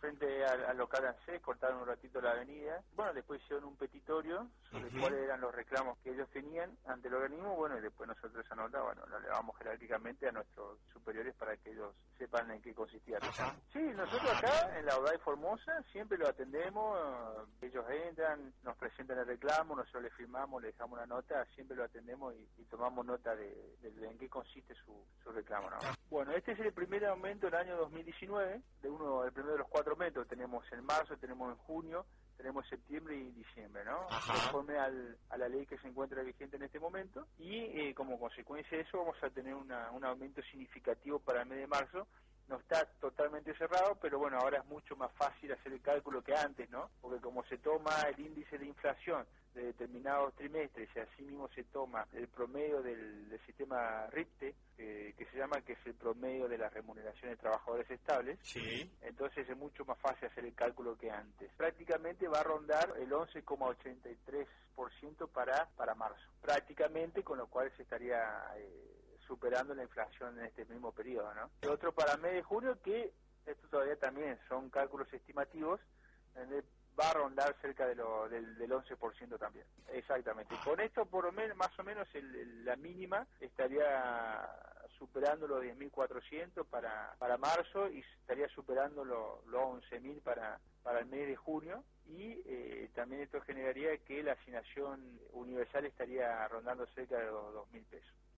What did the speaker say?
frente al local ANSES, cortaron un ratito la avenida. Bueno, después hicieron un petitorio sobre cuáles eran los reclamos que ellos tenían ante el organismo. Bueno, y después nosotros esa nota, bueno, la elevamos jerárquicamente a nuestros superiores para que ellos sepan en qué consistía. Sí, nosotros acá en la UDAI Formosa siempre lo atendemos. Ellos entran, nos presentan el reclamo, nosotros le firmamos, le dejamos una nota, siempre lo atendemos y tomamos nota de en qué consiste su reclamo, ¿no? Bueno, este es el primer aumento del año 2019, el primero de los 4 aumentos. Tenemos en marzo, tenemos en junio, tenemos en septiembre y diciembre, ¿no? Conforme a la ley que se encuentra vigente en este momento. Y como consecuencia de eso vamos a tener un aumento significativo para el mes de marzo. No está totalmente cerrado, pero bueno, ahora es mucho más fácil hacer el cálculo que antes, ¿no? Porque como se toma el índice de inflación de determinados trimestres y así mismo se toma el promedio del sistema RIPTE, que se llama, que es el promedio de las remuneraciones de trabajadores estables, entonces es mucho más fácil hacer el cálculo que antes. Prácticamente va a rondar el 11,83% para marzo, prácticamente, con lo cual se estaría superando la inflación en este mismo periodo, ¿no? Y otro para el mes de junio, que esto todavía también son cálculos estimativos, va a rondar cerca del 11% también. Exactamente. Con esto, por lo menos, más o menos, la mínima estaría superando los 10.400 para marzo y estaría superando los 11.000 para el mes de junio. Y también esto generaría que la asignación universal estaría rondando cerca de los 2.000 pesos.